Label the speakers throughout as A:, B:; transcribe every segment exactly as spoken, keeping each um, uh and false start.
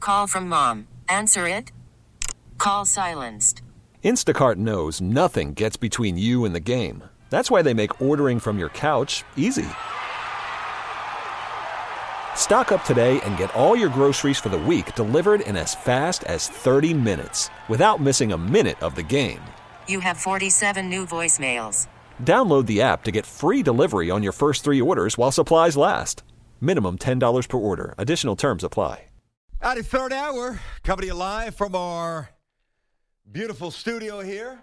A: Call from mom. Answer it. Call silenced.
B: Instacart knows nothing gets between you and the game. That's why they make ordering from your couch easy. Stock up today and get all your groceries for the week delivered in as fast as thirty minutes without missing a minute of the game.
A: You have forty-seven new voicemails.
B: Download the app to get free delivery on your first three orders while supplies last. Minimum ten dollars per order. Additional terms apply.
C: All right, third hour, coming to you live from our beautiful studio here.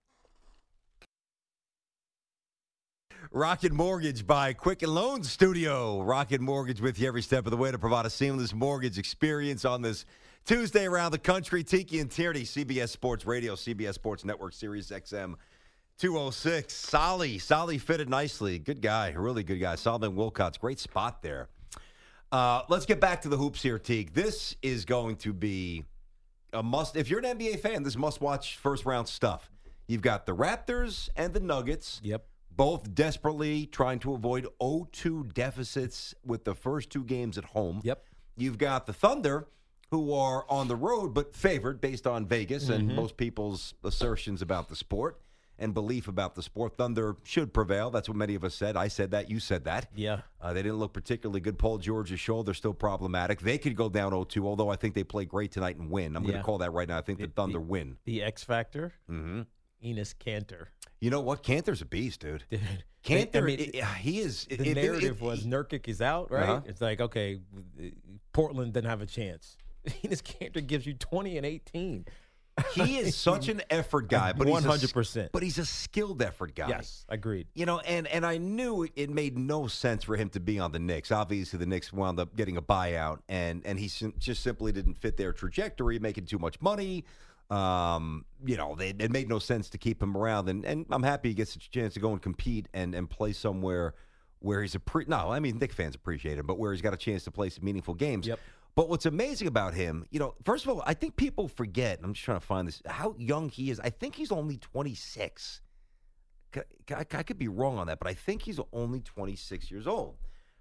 C: Rocket Mortgage by Quicken Loans Studio. Rocket Mortgage with you every step of the way to provide a seamless mortgage experience on this Tuesday around the country. Tiki and Tierney, C B S Sports Radio, C B S Sports Network, Sirius X M two oh six. Solly, Solly fitted nicely. Good guy, really good guy. Solomon Wilcots, great spot there. Uh, let's get back to the hoops here, Teague. This is going to be a must. If you're an N B A fan, this must-watch first-round stuff. You've got the Raptors and the Nuggets.
D: Yep.
C: Both desperately trying to avoid oh two deficits with the first two games at home.
D: Yep.
C: You've got the Thunder, who are on the road but favored based on Vegas mm-hmm. and most people's assertions about the sport and belief about the sport. Thunder should prevail. That's what many of us said. I said that. You said that.
D: Yeah.
C: Uh, they didn't look particularly good. Paul George's shoulder still problematic. They could go down oh two, although I think they play great tonight and win. I'm yeah. going to call that right now. I think the, the Thunder
D: the,
C: win.
D: The X Factor,
C: mm-hmm.
D: Enes Kanter.
C: You know what? Cantor's a beast, dude.
D: Dude.
C: Cantor,
D: I mean,
C: it, he is.
D: The
C: it,
D: narrative
C: it, it,
D: was Nurkic is out, right?
C: Uh-huh.
D: It's like, okay, Portland didn't have a chance. Enes Kanter gives you twenty and eighteen.
C: He is such an effort guy, but
D: one hundred
C: he's
D: percent.
C: A, but he's a skilled effort guy.
D: Yes, agreed.
C: You know, and and I knew it made no sense for him to be on the Knicks. Obviously, the Knicks wound up getting a buyout, and and he just simply didn't fit their trajectory, making too much money. Um, you know, they, it made no sense to keep him around, and, and I'm happy he gets a chance to go and compete and, and play somewhere where he's a pre. No, I mean Knicks fans appreciate him, but where he's got a chance to play some meaningful games.
D: Yep.
C: But what's amazing about him, you know, first of all, I think people forget. I'm just trying to find this. How young he is. I think he's only twenty-six. I, I, I could be wrong on that, but I think he's only twenty-six years old.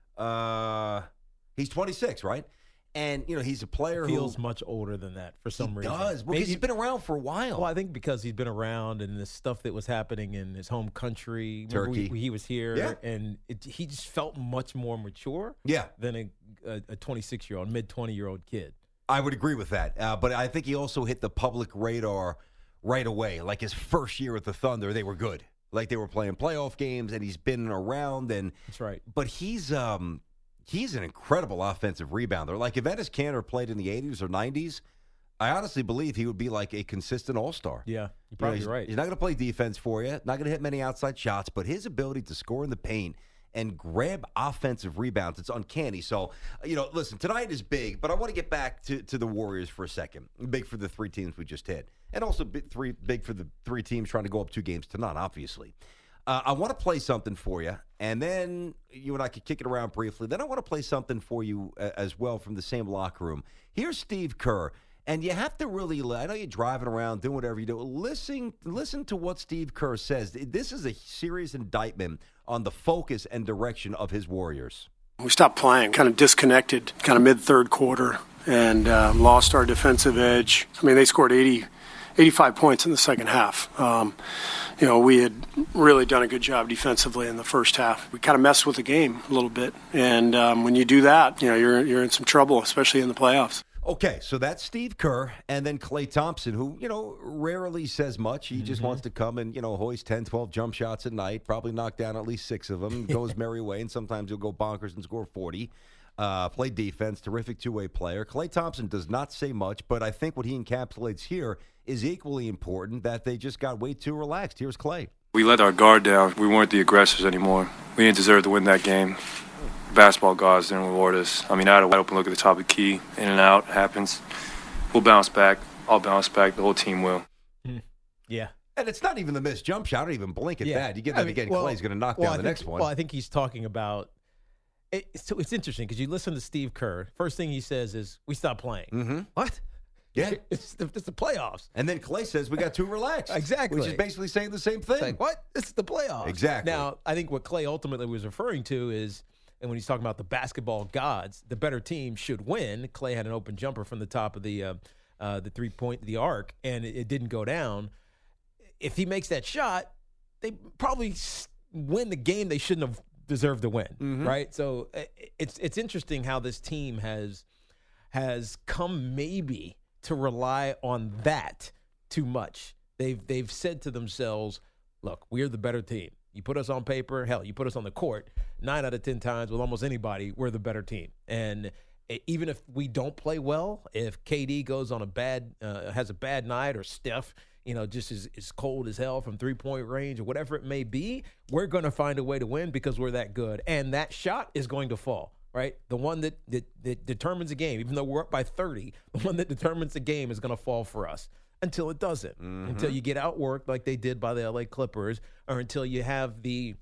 C: Uh, he's twenty-six, right? And, you know, he's a player
D: feels
C: who
D: much older than that for some
C: he
D: reason.
C: does. Well, because he's been around for a while.
D: Well, I think because he's been around and the stuff that was happening in his home country.
C: Turkey.
D: We, he was here.
C: Yeah.
D: And it, he just felt much more mature
C: yeah.
D: than a, a, a twenty-six-year-old, mid-twenty-year-old kid.
C: I would agree with that. Uh, but I think he also hit the public radar right away. Like his first year at the Thunder, they were good. Like they were playing playoff games, and he's been around. And
D: That's right.
C: But he's... um. He's an incredible offensive rebounder. Like, if Enes Kanter played in the eighties or nineties, I honestly believe he would be like a consistent all-star.
D: Yeah, you're probably
C: you know, he's,
D: right.
C: He's not going to play defense for you, not going to hit many outside shots, but his ability to score in the paint and grab offensive rebounds, it's uncanny. So, you know, listen, tonight is big, but I want to get back to, to the Warriors for a second. Big for the three teams we just hit. And also big, three, big for the three teams trying to go up two games to none, obviously. Uh, I want to play something for you, and then you and I could kick it around briefly. Then I want to play something for you uh, as well from the same locker room. Here's Steve Kerr, and you have to really, I know you're driving around, doing whatever you do. Listen, listen to what Steve Kerr says. This is a serious indictment on the focus and direction of his Warriors.
E: We stopped playing, kind of disconnected, kind of mid-third quarter, and uh, lost our defensive edge. I mean, they scored eighty, eighty-five points in the second half. Um, you know, we had really done a good job defensively in the first half. We kind of messed with the game a little bit, and um, when you do that, you know, you're you're in some trouble, especially in the playoffs.
C: Okay, so that's Steve Kerr, and then Klay Thompson, who, you know, rarely says much. He mm-hmm. just wants to come and, you know, hoist ten, twelve jump shots a night, probably knock down at least six of them, goes merry way, and sometimes he'll go bonkers and score forty. Uh, play defense, terrific two-way player. Klay Thompson does not say much, but I think what he encapsulates here is equally important, that they just got way too relaxed. Here's Klay.
F: We let our guard down. We weren't the aggressors anymore. We didn't deserve to win that game. Basketball gods didn't reward us. I mean, I had a wide open look at the top of the key, in and out, happens. We'll bounce back. I'll bounce back. The whole team will.
D: Mm. Yeah.
C: And it's not even the missed jump shot. I don't even blink at
D: yeah.
C: that. You get
D: I
C: that
D: mean,
C: again,
D: well,
C: Clay's going to knock
D: well,
C: down
D: I
C: the
D: think,
C: next one.
D: Well, I think he's talking about it, – so it's interesting because you listen to Steve Kerr. First thing he says is, we stopped playing.
C: Mm-hmm.
D: What?
C: Yeah.
D: It's the, it's the playoffs.
C: And then Klay says we got too relaxed.
D: Exactly.
C: Which is basically saying the same thing.
D: It's like, what? It's the playoffs.
C: Exactly.
D: Now, I think what Klay ultimately was referring to is and when he's talking about the basketball gods, the better team should win. Clay had an open jumper from the top of the uh, uh, the three point the arc, and it, it didn't go down. If he makes that shot, they probably win the game they shouldn't have deserved to win, mm-hmm. right? So it's it's interesting how this team has has come maybe to rely on that too much. They've they've said to themselves, look, we're the better team. You put us on paper, hell, you put us on the court, nine out of ten times with almost anybody, we're the better team. And even if we don't play well, if K D goes on a bad, uh, has a bad night, or Steph, you know, just is, is cold as hell from three-point range or whatever it may be, we're going to find a way to win because we're that good. And that shot is going to fall, right? The one that, that, that determines the game, even though we're up by thirty, the one that determines the game is going to fall for us until it doesn't, mm-hmm. until you get outworked like they did by the L A Clippers, or until you have the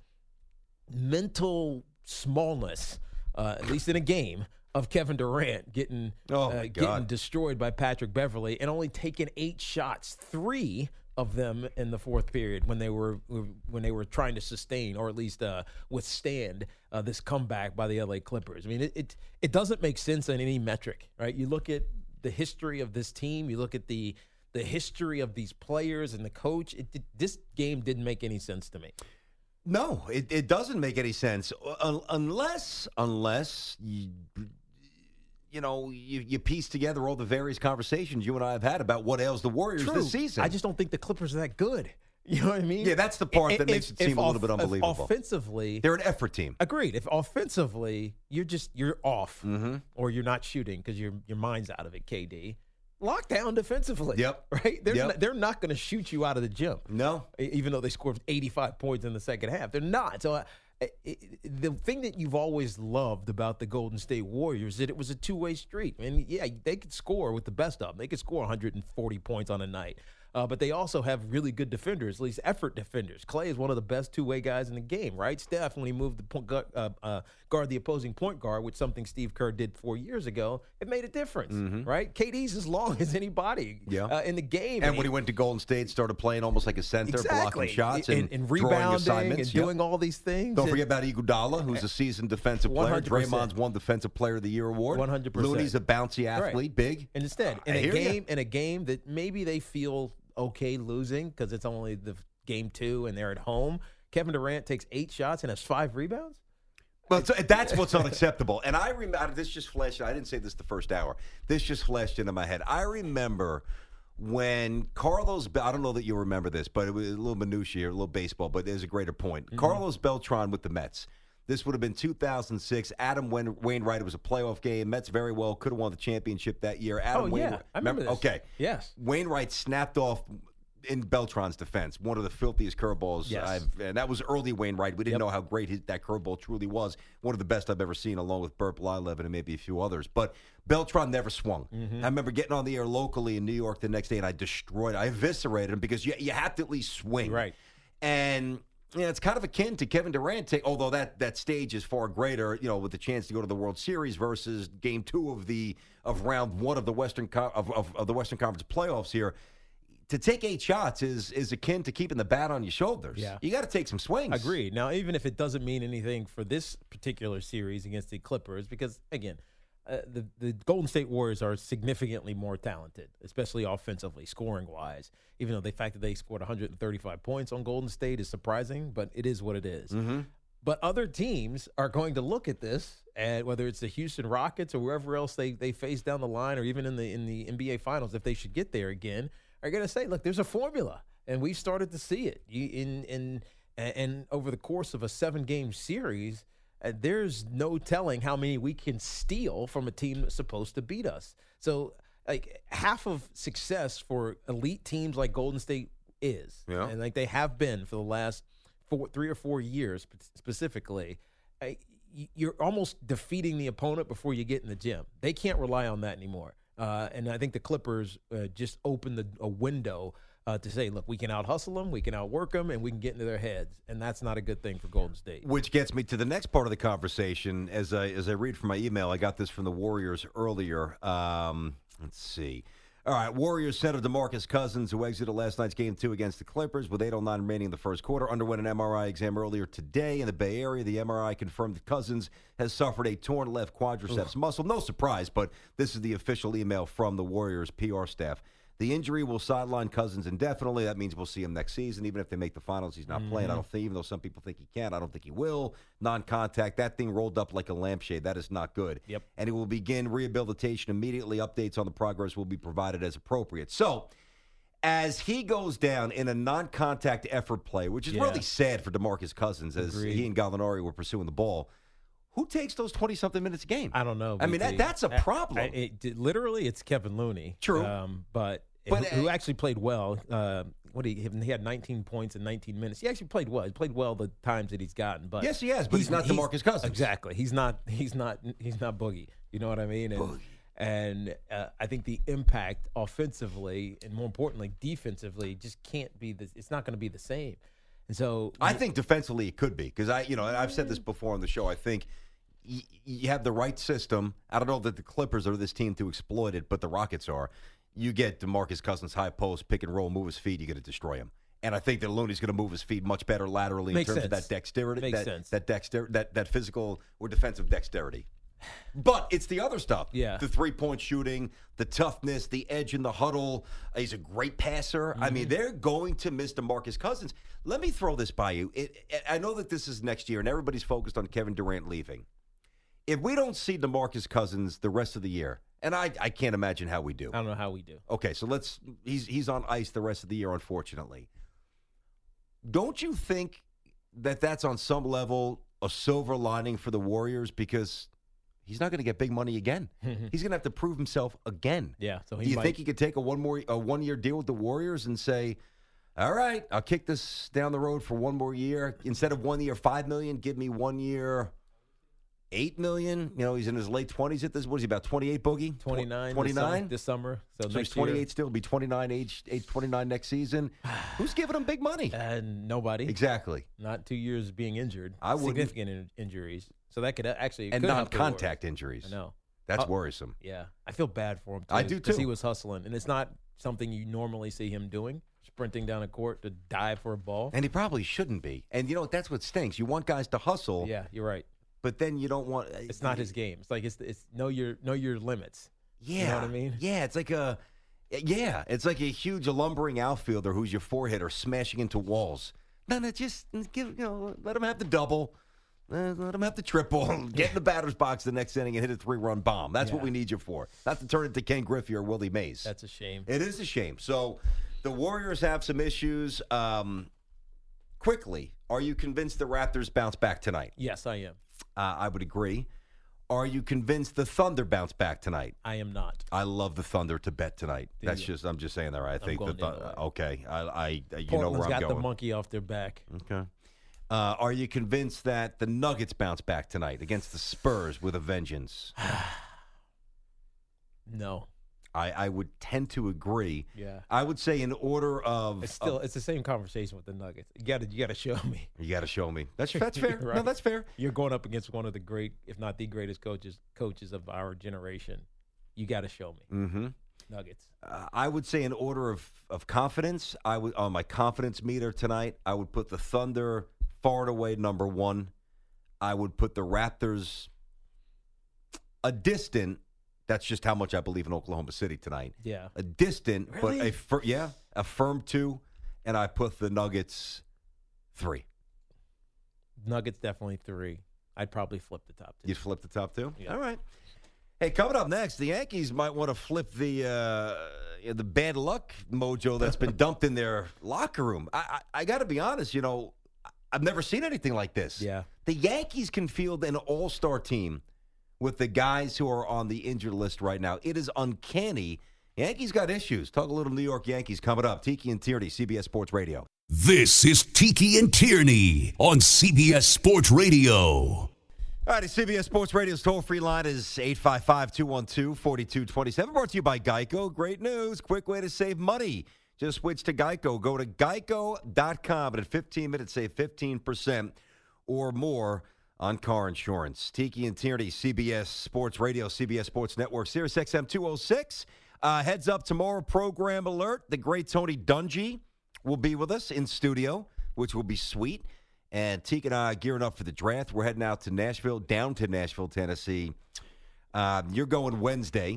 D: mental smallness, uh, at least in a game, of Kevin Durant getting
C: oh
D: uh,
C: my God.
D: getting destroyed by Patrick Beverley and only taking eight shots, three of them in the fourth period when they were when they were trying to sustain or at least uh, withstand uh, this comeback by the L A Clippers. I mean, it, it it doesn't make sense on any metric, right? You look at the history of this team, you look at the the history of these players and the coach. It, it, this game didn't make any sense to me.
C: No, it, it doesn't make any sense uh, unless unless you, you know you, you piece together all the various conversations you and I have had about what ails the Warriors
D: True.
C: this season.
D: I just don't think the Clippers are that good. You know what I mean?
C: Yeah, that's the part
D: if,
C: that makes it seem
D: if,
C: a little bit unbelievable.
D: If offensively,
C: they're an effort team.
D: Agreed. If offensively you're just you're off,
C: mm-hmm.
D: or you're not shooting because your your mind's out of it, K D. Lock down defensively.
C: Yep.
D: Right? They're
C: yep.
D: not, they're not going to shoot you out of the gym.
C: No.
D: Even though they scored eighty-five points in the second half. They're not. So uh, it, the thing that you've always loved about the Golden State Warriors is that it was a two-way street. And, yeah, they could score with the best of them. They could score one hundred forty points on a night. Uh, but they also have really good defenders, at least effort defenders. Clay is one of the best two-way guys in the game, right? Steph, when he moved the point, uh, uh, guard the opposing point guard, which something Steve Kerr did four years ago, it made a difference, mm-hmm. right? K D's as long as anybody
C: yeah.
D: uh, in the game.
C: And, and when he went to Golden State, started playing almost like a center,
D: exactly.
C: blocking shots and,
D: and, and
C: drawing
D: rebounding
C: assignments.
D: and
C: yep.
D: doing all these things.
C: Don't
D: and,
C: forget about Iguodala, who's a seasoned defensive player.
D: one hundred percent.
C: Draymond's won Defensive Player of the Year award.
D: one hundred percent.
C: Looney's a bouncy athlete,
D: right.
C: big.
D: And instead, in
C: I
D: a game,
C: you.
D: in a game that maybe they feel okay losing because it's only the game two and they're at home, Kevin Durant takes eight shots and has five rebounds.
C: Well, so that's what's unacceptable. And I remember, this just flashed, I didn't say this the first hour, this just flashed into my head. I remember when Carlos, I don't know that you remember this, but it was a little minutiae, a little baseball, but there's a greater point. Mm-hmm. Carlos Beltran with the Mets. This would have been two thousand six. Adam Wainwright, it was a playoff game. Mets very well could have won the championship that year. Adam
D: oh,
C: Wainwright,
D: yeah. I remember, remember
C: this. Okay.
D: Yes.
C: Wainwright snapped off in Beltran's defense, one of the filthiest curveballs
D: yes.
C: I've, and that was early Wainwright. We didn't
D: yep.
C: know how great his, that curveball truly was. One of the best I've ever seen, along with Burt Blyleven and maybe a few others. But Beltran never swung. Mm-hmm. I remember getting on the air locally in New York the next day, and I destroyed, I eviscerated him because you, you have to at least swing.
D: Right.
C: And yeah, it's kind of akin to Kevin Durant, take, although that, that stage is far greater, you know, with the chance to go to the World Series versus Game Two of the of Round One of the Western of, of, of the Western Conference playoffs here. To take eight shots is is akin to keeping the bat on your shoulders.
D: Yeah.
C: You got to take some swings.
D: Agreed. Now, even if it doesn't mean anything for this particular series against the Clippers, because again, uh, the the Golden State Warriors are significantly more talented, especially offensively, scoring wise. Even though the fact that they scored one hundred thirty-five points on Golden State is surprising, but it is what it is.
C: Mm-hmm.
D: But other teams are going to look at this, and whether it's the Houston Rockets or wherever else they, they face down the line, or even in the in the N B A Finals, if they should get there again, are going to say, look, there's a formula, and we've started to see it. You, in in and over the course of a seven-game series, uh, there's no telling how many we can steal from a team that's supposed to beat us. So, like, half of success for elite teams like Golden State is,
C: yeah.
D: and like they have been for the last four, three or four years specifically, uh, you're almost defeating the opponent before you get in the gym. They can't rely on that anymore. Uh, and I think the Clippers uh, just opened the, a window uh, to say, look, we can out-hustle them, we can outwork them, and we can get into their heads. And that's not a good thing for Golden State.
C: Which gets me to the next part of the conversation. As I, as I read from my email, I got this from the Warriors earlier. Um, let's see. All right, Warriors center DeMarcus Cousins, who exited last night's game two against the Clippers with eight oh nine remaining in the first quarter, underwent an M R I exam earlier today in the Bay Area. The M R I confirmed that Cousins has suffered a torn left quadriceps Ooh. muscle. No surprise, but this is the official email from the Warriors P R staff. The injury will sideline Cousins indefinitely. That means we'll see him next season. Even if they make the finals, he's not mm-hmm. playing. I don't think, even though some people think he can, I don't think he will. Non-contact, that thing rolled up like a lampshade. That is not good.
D: Yep.
C: And he will begin rehabilitation immediately. Updates on the progress will be provided as appropriate. So, as he goes down in a non-contact effort play, which is yeah. really sad for DeMarcus Cousins, as
D: Agreed.
C: he and Gallinari were pursuing the ball, who takes those twenty-something minutes a game?
D: I don't know.
C: I mean, that, that's a problem.
D: I, I, it, literally, it's Kevin Looney.
C: True.
D: Um, but...
C: But,
D: who, who actually played well. Uh, what he he had nineteen points in nineteen minutes. He actually played well. He played well the times that he's gotten. But
C: yes, he has. But he's, he's not DeMarcus Cousins.
D: Exactly. He's not. He's not. He's not Boogie. You know what I mean? And,
C: Boogie.
D: and uh, I think the impact offensively and more importantly defensively just can't be the. It's not going to be the same. And so
C: I think defensively it could be because I, you know, I've said this before on the show. I think. You have the right system. I don't know that the Clippers are this team to exploit it, but the Rockets are. You get DeMarcus Cousins high post, pick and roll, move his feet, you got to destroy him. And I think that Looney's going to move his feet much better laterally
D: Makes
C: in terms
D: sense.
C: of that dexterity,
D: Makes
C: that,
D: sense.
C: that dexter, that that physical or defensive dexterity. But it's the other stuff.
D: Yeah.
C: The three-point shooting, the toughness, the edge in the huddle. He's a great passer. Mm-hmm. I mean, they're going to miss DeMarcus Cousins. Let me throw this by you. It, it, I know that this is next year, and everybody's focused on Kevin Durant leaving. If we don't see DeMarcus Cousins the rest of the year, and I, I can't imagine how we do.
D: I don't know how we do.
C: Okay, so let's he's he's on ice the rest of the year, unfortunately. Don't you think that that's on some level a silver lining for the Warriors because he's not going to get big money again. He's going to have to prove himself again.
D: Yeah. So he
C: do you
D: might...
C: think he could take a one more a one year deal with the Warriors and say, "All right, I'll kick this down the road for one more year. Instead of one year, five million, give me one year." Eight million, you know, he's in his late twenties at this. What is he, about twenty-eight, Boogie?
D: twenty-nine.
C: twenty-nine
D: this summer. So,
C: so
D: next
C: he's twenty-eight
D: year.
C: still. He'll be twenty-nine, age, age twenty-nine next season. Who's giving him big money?
D: And nobody.
C: Exactly.
D: Not two years being injured.
C: I wouldn't.
D: Significant in- injuries. So that could actually
C: and
D: could help the
C: non-contact
D: Warriors.
C: injuries.
D: I know.
C: That's
D: Uh,
C: worrisome.
D: Yeah, I feel bad for him. Too,
C: I do, too.
D: Because he was hustling, and it's not something you normally see him doing, sprinting down a court to dive for a ball.
C: And he probably shouldn't be. And, you know, that's what stinks. You want guys to hustle.
D: Yeah, you're right.
C: But then you don't want.
D: It's not his game. It's like it's it's know your know your limits.
C: Yeah,
D: you know what I mean.
C: Yeah, it's like a. Yeah, it's like a huge lumbering outfielder who's your four hitter smashing into walls. No, no, just give you know, let him have the double, uh, let him have the triple, get in the batter's box the next inning and hit a three run bomb. That's
D: Yeah.
C: what we need you for. Not to turn it to Ken Griffey or Willie Mays.
D: That's a shame.
C: It is a shame. So the Warriors have some issues. Um, quickly, are you convinced the Raptors bounce back tonight?
D: Yes, I am.
C: Uh, I would agree. Are you convinced the Thunder bounce back tonight?
D: I am not.
C: I love the Thunder to bet tonight.
D: Do
C: That's
D: you?
C: just I'm just saying that. Right? I think the
D: going the other
C: Thunder.
D: way.
C: Okay, I, I you
D: Portland's
C: know where I'm
D: got
C: going.
D: the monkey off their back.
C: Okay. Uh, are you convinced that the Nuggets bounce back tonight against the Spurs with a vengeance?
D: No.
C: I, I would tend to agree.
D: Yeah.
C: I would say in order of
D: It's still
C: of-
D: it's the same conversation with the Nuggets. You got to you got to show me.
C: you got to show me. That's that's fair.
D: Right.
C: No, that's fair.
D: You're going up against one of the great, if not the greatest coaches coaches of our generation. You got to show me.
C: Mm-hmm.
D: Nuggets.
C: Uh, I would say in order of, of confidence, I would on my confidence meter tonight, I would put the Thunder far and away number one. I would put the Raptors a distant. That's just how much I believe in Oklahoma City tonight.
D: Yeah.
C: A distant,
D: Really?
C: but a fir- yeah, a firm two, and I put the Nuggets three.
D: Nuggets definitely three. I'd probably flip the top two.
C: You'd flip the top two?
D: Yeah.
C: All right. Hey, coming up next, the Yankees might want to flip the uh, the bad luck mojo that's been dumped in their locker room. I, I, I got to be honest, you know, I've never seen anything like this.
D: Yeah.
C: The Yankees can field an all-star team with the guys who are on the injured list right now. It is uncanny. Yankees got issues. Talk a little New York Yankees coming up. Tiki and Tierney, C B S Sports Radio.
G: This is Tiki and Tierney on C B S Sports Radio.
C: All right, the C B S Sports Radio's toll-free line is eight five five, two one two, four two two seven. Brought to you by Geico. Great news. Quick way to save money. Just switch to Geico. Go to geico dot com, and in fifteen minutes, save fifteen percent or more on car insurance. Tiki and Tierney, C B S Sports Radio, C B S Sports Network, Sirius X M two oh six. Uh, heads up tomorrow, program alert. The great Tony Dungy will be with us in studio, which will be sweet. And Teak and I are gearing up for the draft. We're heading out to Nashville, down to Nashville, Tennessee. Uh, you're going Wednesday,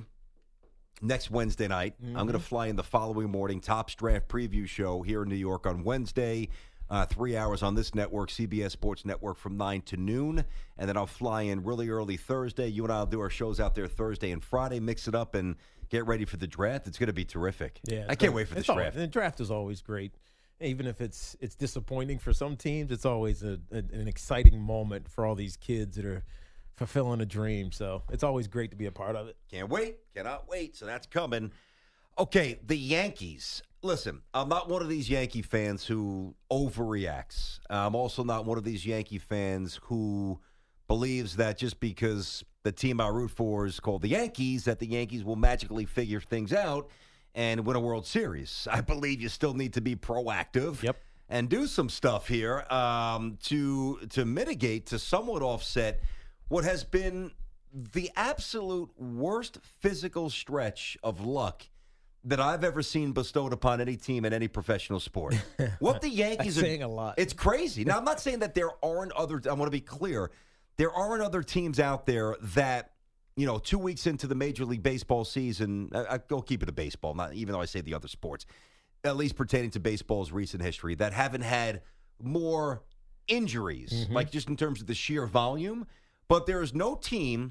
C: next Wednesday night. Mm-hmm. I'm going to fly in the following morning. Topps Draft Preview Show here in New York on Wednesday. Uh, three hours on this network, C B S Sports Network, from nine to noon. And then I'll fly in really early Thursday. You and I will do our shows out there Thursday and Friday, mix it up, and get ready for the draft. It's going to be terrific.
D: Yeah,
C: I can't wait for this
D: draft.
C: draft.
D: The draft is always great. Even if it's it's disappointing for some teams, it's always a, a, an exciting moment for all these kids that are fulfilling a dream. So it's always great to be a part of it.
C: Can't wait. Cannot wait. So that's coming. Okay, the Yankees. Listen, I'm not one of these Yankee fans who overreacts. I'm also not one of these Yankee fans who believes that just because the team I root for is called the Yankees, that the Yankees will magically figure things out and win a World Series. I believe you still need to be proactive
D: yep.
C: and do some stuff here um, to to mitigate, to somewhat offset what has been the absolute worst physical stretch of luck that I've ever seen bestowed upon any team in any professional sport. What the Yankees
D: That's
C: are
D: saying a lot.
C: It's crazy. Now, I'm not saying that there aren't other. I want to be clear. There aren't other teams out there that, you know, two weeks into the Major League Baseball season, I, I'll keep it a baseball, not even though I say the other sports, at least pertaining to baseball's recent history, that haven't had more injuries, mm-hmm. like just in terms of the sheer volume. But there is no team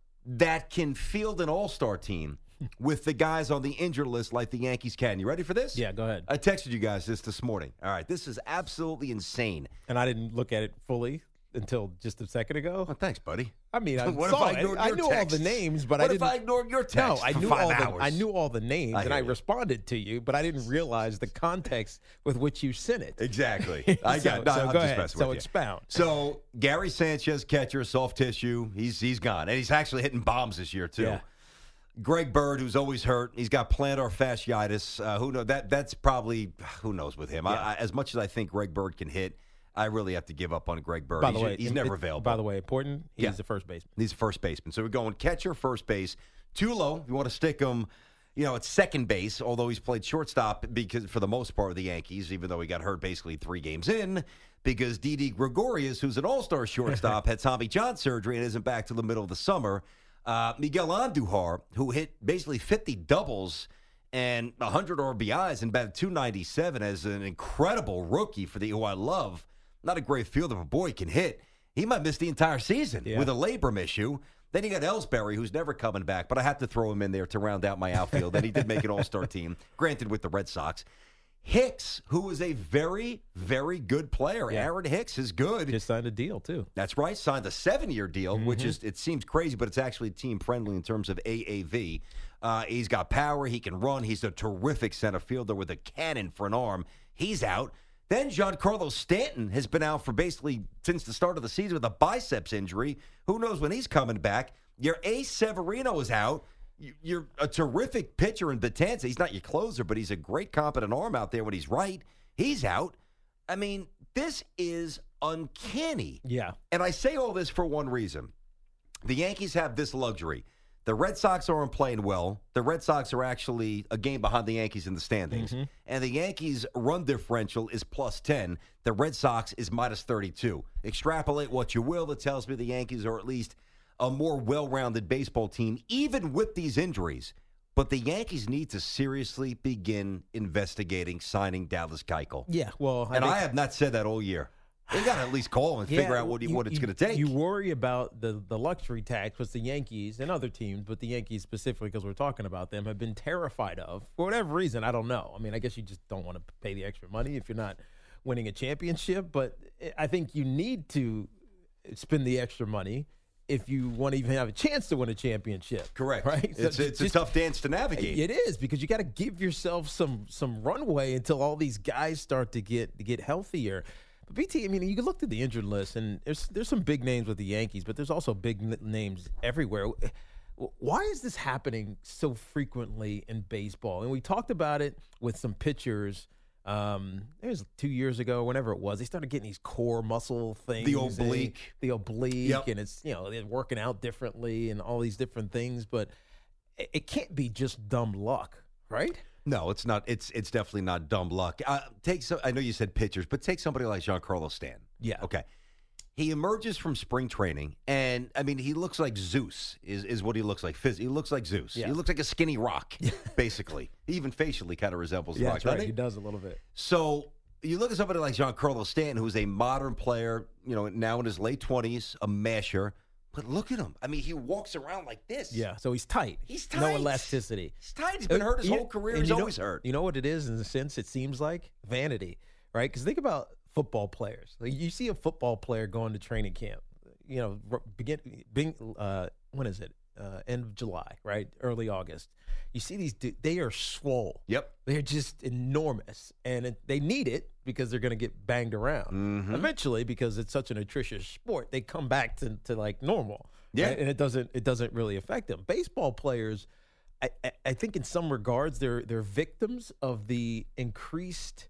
C: that can field an all-star team with the guys on the injured list like the Yankees can. You ready for this?
D: Yeah, go ahead.
C: I texted you guys this this morning. All right, this is absolutely insane.
D: And I didn't look at it fully until just a second ago.
C: Well, thanks, buddy.
D: I mean, I
C: what
D: saw
C: if I ignored
D: it. I
C: your
D: knew
C: texts?
D: all the names, but
C: what
D: I didn't.
C: What if I ignored your text
D: No, I
C: for
D: knew
C: five
D: all
C: hours?
D: the. I knew all the names,
C: I
D: and I
C: you.
D: responded to you, but I didn't realize the context with which you sent it.
C: Exactly. I
D: so,
C: got. No,
D: so
C: I'm
D: go
C: just
D: ahead.
C: messing
D: So
C: with you.
D: expound.
C: So Gary Sanchez, catcher, soft tissue. He's he's gone, and he's actually hitting bombs this year too.
D: Yeah.
C: Greg Bird, who's always hurt, he's got plantar fasciitis. Uh, who knows? That that's probably who knows with him.
D: Yeah.
C: I, I, as much as I think Greg Bird can hit, I really have to give up on Greg Bird.
D: By the
C: he's
D: way,
C: he's
D: it-
C: never
D: it-
C: available.
D: By the way, important. He's
C: Yeah.
D: the first baseman.
C: He's a first baseman. So we're going catcher, first base. Tulo, you want to stick him, you know, at second base, although he's played shortstop because for the most part of the Yankees, even though he got hurt basically three games in, because Didi Gregorius, who's an all-star shortstop, had Tommy John surgery and isn't back till the middle of the summer. Uh, Miguel Andujar, who hit basically fifty doubles and one hundred R B Is and batted two ninety-seven as an incredible rookie for the who I love. Not a great fielder, but boy, he can hit. He might miss the entire season
D: Yeah.
C: with a labrum issue. Then you got Ellsbury, who's never coming back, but I have to throw him in there to round out my outfield. And he did make an all-star team, granted with the Red Sox. Hicks, who is a very, very good player.
D: Yeah.
C: Aaron Hicks is good.
D: Just signed a deal too.
C: That's right. Signed a seven-year deal,
D: Mm-hmm.
C: which is, it seems crazy, but it's actually team-friendly in terms of A A V. Uh, he's got power. He can run. He's a terrific center fielder with a cannon for an arm. He's out. Then Giancarlo Stanton has been out for basically since the start of the season with a biceps injury. Who knows when he's coming back? Your ace Severino is out. You- You're a terrific pitcher in Betances. He's not your closer, but he's a great competent arm out there when he's right. He's out. I mean, this is uncanny.
D: Yeah.
C: And I say all this for one reason. The Yankees have this luxury. The Red Sox aren't playing well. The Red Sox are actually a game behind the Yankees in the standings.
D: Mm-hmm.
C: And the Yankees' run differential is plus ten. The Red Sox is minus thirty-two. Extrapolate what you will. It tells me the Yankees are at least a more well-rounded baseball team, even with these injuries. But the Yankees need to seriously begin investigating signing Dallas Keuchel.
D: Yeah. Well, I
C: and
D: think-
C: I have not said that all year. They got to at least call and figure out what,
D: you-
C: what it's
D: you-
C: going to take.
D: You worry about the, the luxury tax, which the Yankees and other teams, but the Yankees specifically, because we're talking about them, have been terrified of. For whatever reason, I don't know. I mean, I guess you just don't want to pay the extra money if you're not winning a championship. But I think you need to spend the extra money if you want to even have a chance to win a championship.
C: Correct.
D: Right?
C: It's,
D: So
C: it's
D: just-
C: a tough dance to navigate.
D: It is, because you got to give yourself some some runway until all these guys start to get to get healthier. But B T, I mean, you can look at the injured list, and there's there's some big names with the Yankees, but there's also big n- names everywhere. Why is this happening so frequently in baseball? And we talked about it with some pitchers. Um, it was two years ago, whenever it was. They started getting these core muscle things,
C: The
D: and
C: oblique.
D: the oblique,
C: Yep.
D: and it's you know they're working out differently and all these different things, but. it, it can't be just dumb luck, right?
C: No, it's not. It's it's definitely not dumb luck. Uh, take some. I know you said pitchers, but take somebody like Giancarlo Stanton.
D: Yeah.
C: Okay. He emerges from spring training, and I mean, he looks like Zeus. Is is what he looks like. Phys- he looks like Zeus.
D: Yeah.
C: He looks like a skinny rock, basically. He even facially kind of resembles
D: Yeah,
C: rock.
D: that's right.
C: doesn't
D: He does a little bit.
C: So you look at somebody like Giancarlo Stanton, who's a modern player, you know, now in his late twenties, a masher. But look at him. I mean, he walks around like this.
D: Yeah, so he's tight.
C: He's tight.
D: No elasticity.
C: He's tight. He's been hurt his
D: Uh,
C: whole career.
D: and
C: He's
D: you know-
C: always hurt.
D: You know what it is in a sense? It seems like vanity, right? Because think about football players. Like you see a football player going to training camp. You know, r- begin being uh, when is it? Uh, end of July, right? Early August. You see these. du- They are swole.
C: Yep.
D: They're just enormous, and it, they need it because they're going to get banged around
C: Mm-hmm.
D: eventually. Because it's such an nutritious sport, they come back to, to like normal.
C: Yeah.
D: right? and it doesn't it doesn't really affect them. Baseball players, I, I, I think in some regards they're they're victims of the increased,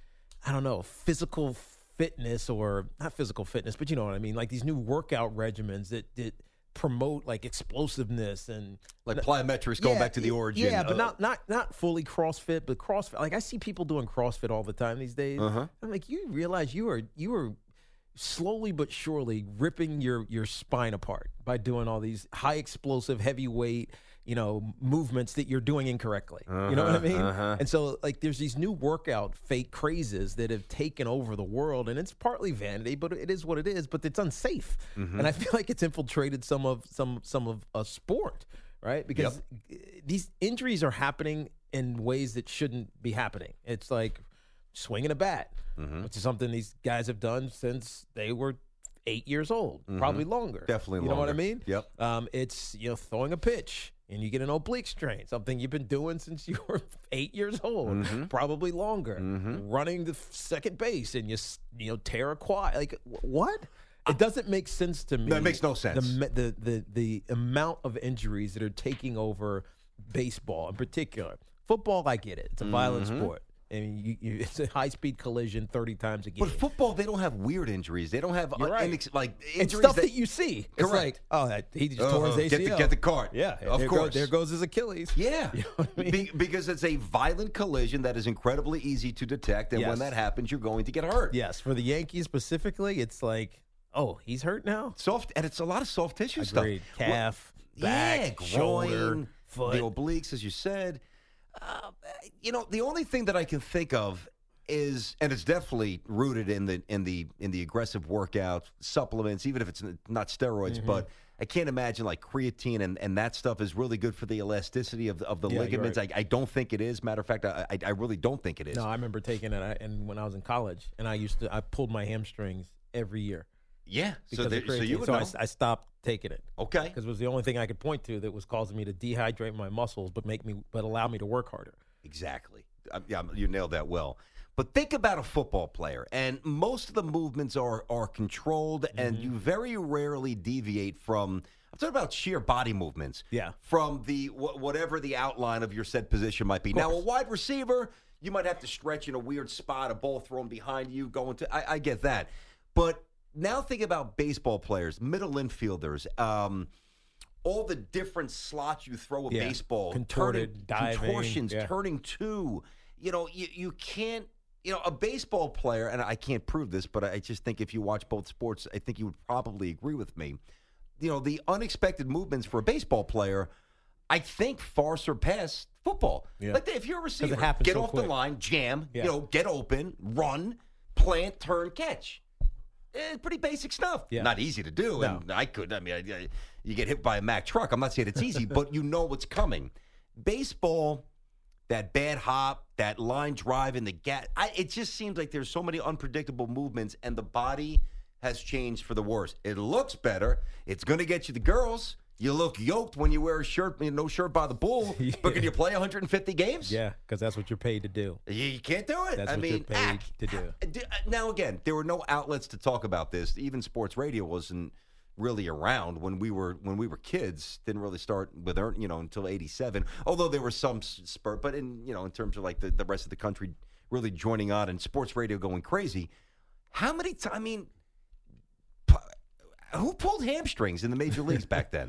D: I don't know, physical fitness or not physical fitness, but you know what I mean, like these new workout regimens that that promote like explosiveness and
C: Like plyometrics going
D: Yeah,
C: back to the
D: y-
C: origin.
D: Yeah, but
C: uh,
D: not not not fully CrossFit, but CrossFit. Like I see people doing CrossFit all the time these days.
C: Uh-huh.
D: I'm like, you realize you are you are slowly but surely ripping your your spine apart by doing all these high explosive, heavyweight, you know, movements that you're doing incorrectly. You know what I mean?
C: uh-huh.
D: And so like there's these new workout fake crazes that have taken over the world, and it's partly vanity, but it is what it is, but it's unsafe.
C: Mm-hmm.
D: And I feel like it's infiltrated some of some some of a sport, right? Because these injuries are happening in ways that shouldn't be happening. It's like swinging a bat,
C: Mm-hmm.
D: which is something these guys have done since they were eight years old, probably longer.
C: Mm-hmm. Definitely
D: You know what I
C: longer.
D: mean?
C: Yep.
D: Um, it's, you know, throwing a pitch and you get an oblique strain, something you've been doing since you were eight years old,
C: Mm-hmm.
D: probably longer. Running the f- second base and you, s- you know, tear a quad. Like, wh- what? It doesn't make sense to me.
C: No, it makes no sense.
D: The, me- the, the, the amount of injuries that are taking over baseball in particular. Football, I get it. It's a violent
C: Mm-hmm.
D: sport. I mean, you, you, it's a high-speed collision thirty times a game.
C: But football, they don't have weird injuries. They don't have
D: You're
C: uh,
D: right.
C: inex- like
D: it's
C: injuries
D: stuff that, you see. It's
C: Correct.
D: like, oh, that, he just
C: Uh-huh.
D: tore his A C L.
C: Get the- get the card.
D: Yeah,
C: Of
D: there
C: course.
D: Goes, there goes his Achilles.
C: Yeah,
D: You know what I mean?
C: Be- because it's a violent collision that is incredibly easy to detect, and
D: Yes.
C: when that happens, you're going to get hurt.
D: Yes, for the Yankees specifically, it's like, oh, he's hurt now?
C: Soft, and it's a lot of soft tissue
D: Agreed.
C: stuff.
D: Calf,
C: Well,
D: back,
C: yeah, groin,
D: shoulder, foot.
C: the obliques, as you said. Uh, you know, the only thing that I can think of is, and it's definitely rooted in the in the in the aggressive workouts, supplements, even if it's not steroids.
D: Mm-hmm.
C: But I can't imagine like creatine and, and that stuff is really good for the elasticity of the, of the
D: Yeah, you're
C: ligaments.
D: right.
C: I, I don't think it is. Matter of fact, I, I I really don't think it is.
D: No, I remember taking it I- and when I was in college, and I used to, I pulled my hamstrings every year.
C: yeah, so,
D: because of
C: there, so you
D: creatine.
C: would
D: so I
C: know.
D: s- I, stopped taking it.
C: Okay,
D: Because it was the only thing I could point to that was causing me to dehydrate my muscles, but make me, but allow me to work harder.
C: exactly. Um, yeah, you nailed that well. But think about a football player, and most of the movements are are controlled, and
D: Mm-hmm.
C: you very rarely deviate from. I'm talking about sheer body movements.
D: Yeah.
C: From the wh- whatever the outline of your set position might be. Now, a wide receiver, you might have to stretch in a weird spot, a ball thrown behind you, going to. I, I get that, but now think about baseball players, middle infielders. Um, all the different slots you throw a
D: Yeah.
C: baseball,
D: Contorted,
C: turning,
D: diving,
C: contortions,
D: yeah.
C: turning two. You know, you, you can't, you know, a baseball player, and I can't prove this, but I just think if you watch both sports, I think you would probably agree with me. You know, the unexpected movements for a baseball player, I think far surpass football.
D: Yeah.
C: Like if you're a receiver,
D: happens
C: get
D: so
C: off
D: quick.
C: the line, jam,
D: Yeah.
C: you know, get open, run, plant, turn, catch. Eh, pretty basic stuff.
D: Yeah.
C: Not easy to do.
D: No.
C: And I could, I mean, I, I, you get hit by a Mack truck. I'm not saying it's easy, but you know what's coming. Baseball, that bad hop, that line drive in the gap, I, it just seems like there's so many unpredictable movements, and the body has changed for the worse. It looks better. It's going to get you the girls. You look yoked when you wear a shirt, you know, no shirt by the bull.
D: Yeah.
C: But can you play one hundred fifty games?
D: Yeah, because that's what you're paid to do.
C: You, you can't do it.
D: That's
C: I
D: what you're
C: mean,
D: paid
C: ah,
D: to do.
C: d- Now, again, there were no outlets to talk about this. Even sports radio wasn't really around when we were when we were kids. Didn't really start with Ern- you know until eighty-seven. Although there was some s- spurt, but in you know in terms of like the, the rest of the country really joining on and sports radio going crazy. How many times? I mean, p- who pulled hamstrings in the major leagues back then?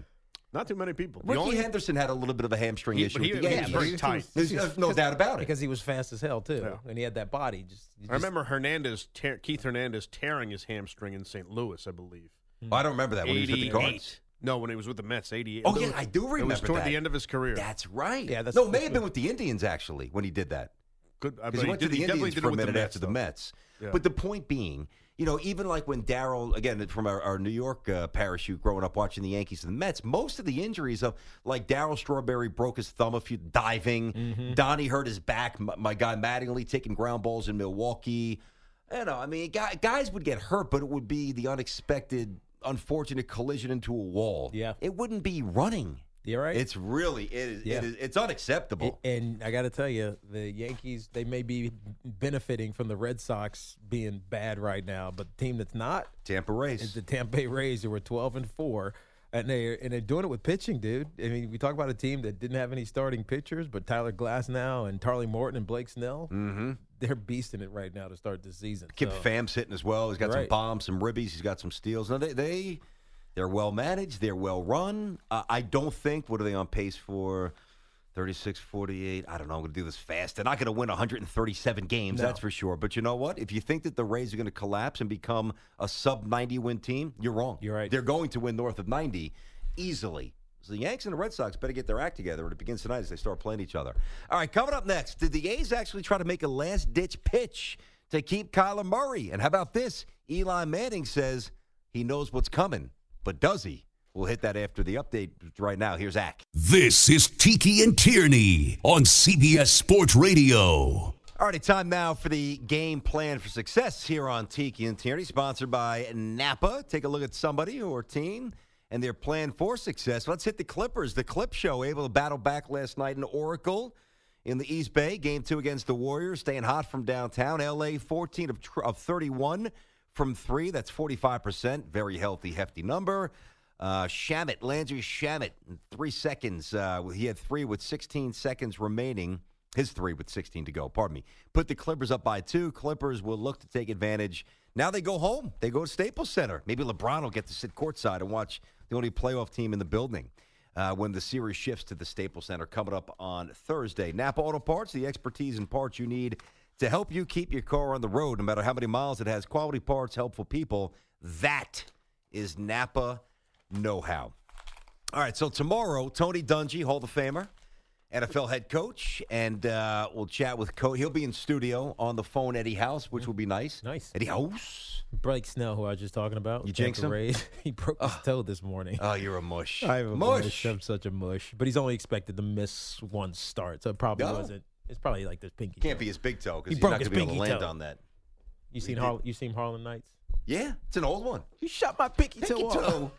H: Not too many people. The
C: Ricky
H: only-
C: Henderson had a little bit of a hamstring
H: He-
C: issue
H: but he-
C: with the
H: he was
C: Yankees.
H: very tight.
C: There's uh, no doubt about it.
D: Because he was fast as hell, too.
H: Yeah.
D: And he had that body. Just,
H: I remember Hernandez, tear, Keith Hernandez tearing his hamstring in Saint Louis, I believe.
C: Oh, I don't remember that when he was with the Cards.
H: eighty-eight. No, when he was with the Mets, eighty-eight.
C: Oh, yeah, I do remember
H: It was toward
C: that.
H: the end of his career.
C: That's right.
D: Yeah, that's-
C: no, it may have been with the Indians, actually, when he did that.
H: Good. I
C: Because
H: bet
C: he went
H: did-
C: to the
H: definitely
C: Indians
H: did
C: for
H: it
C: a
H: with the
C: minute
H: Mets,
C: after the
H: though.
C: Mets.
H: Yeah.
C: But the point being, you know, even like when Darryl, again, from our, our New York uh, parachute growing up watching the Yankees and the Mets, most of the injuries of, like Darryl Strawberry broke his thumb a few diving.
D: Mm-hmm.
C: Donnie hurt his back. My, my guy Mattingly taking ground balls in Milwaukee. You know, I mean, guy, guys would get hurt, but it would be the unexpected, unfortunate collision into a wall.
D: Yeah.
C: It wouldn't be running.
D: You're right.
C: It's really, it is,
D: Yeah.
C: it is it's unacceptable.
D: And I got to tell you, the Yankees, they may be benefiting from the Red Sox being bad right now, but the team that's not
C: Tampa Rays.
D: is the Tampa Bay Rays, who were twelve and four. And they and they're doing it with pitching, dude. I mean, we talk about a team that didn't have any starting pitchers, but Tyler Glasnow and Tarly Morton and Blake Snell,
C: Mm-hmm.
D: they're beasting it right now to start the season.
C: Kip
D: So,
C: Pham's hitting as well. He's got some
D: Right.
C: bombs, some ribbies. He's got some steals. No, they, they, they're well managed. They're well run. Uh, I don't think, what are they on pace for? thirty-six, forty-eight. I don't know. I'm going to do this fast. They're not going to win one hundred thirty-seven games,
D: No.
C: that's for sure. But you know what? If you think that the Rays are going to collapse and become a sub ninety win team, you're wrong.
D: You're right.
C: They're going to win north of ninety easily. So the Yanks and the Red Sox better get their act together when it begins tonight as they start playing each other. All right, coming up next, did the A's actually try to make a last-ditch pitch to keep Kyler Murray? And how about this? Eli Manning says he knows what's coming, but does he? We'll hit that after the update right now. Here's Zach.
G: This is Tiki and Tierney on C B S Sports Radio.
C: All righty, time now for the game plan for success here on Tiki and Tierney, sponsored by Napa. Take a look at somebody or team and their plan for success. Let's hit the Clippers. The Clip Show able to battle back last night in Oracle in the East Bay. Game two against the Warriors, staying hot from downtown. L A, fourteen of, tr- of thirty-one from three. That's forty-five percent. Very healthy, hefty number. Uh, Shamet, Landry Shamet, in three seconds. Uh, he had three with sixteen seconds remaining. His three with sixteen to go, pardon me. Put the Clippers up by two. Clippers will look to take advantage. Now they go home. They go to Staples Center. Maybe LeBron will get to sit courtside and watch the only playoff team in the building uh, when the series shifts to the Staples Center coming up on Thursday. Napa Auto Parts, the expertise and parts you need to help you keep your car on the road, no matter how many miles it has. Quality parts, helpful people. That is Napa know-how. All right, so tomorrow, Tony Dungy, Hall of Famer, N F L head coach, and uh, we'll chat with Coach. He'll be in studio on the phone, Eddie House, which will be nice.
D: Nice.
C: Eddie House.
D: Blake Snell, who I was just talking about.
C: You
D: Tampa
C: jinxed him?
D: Rays, he broke his toe this morning.
C: Oh, you're a mush.
D: I'm a
C: mush.
D: mush. I'm such a mush. But he's only expected to miss one start, so it probably
C: No.
D: wasn't. It's probably like this pinky.
C: Can't
D: toe.
C: be his big toe because
D: He
C: he's
D: broke
C: not
D: his
C: going to be able to
D: pinky
C: land
D: toe.
C: on that.
D: You seen
C: did.
D: Har- You seen Harlem Nights?
C: Yeah, it's an old one.
D: You shot my pinky,
C: Pinky
D: toe. off.
C: toe.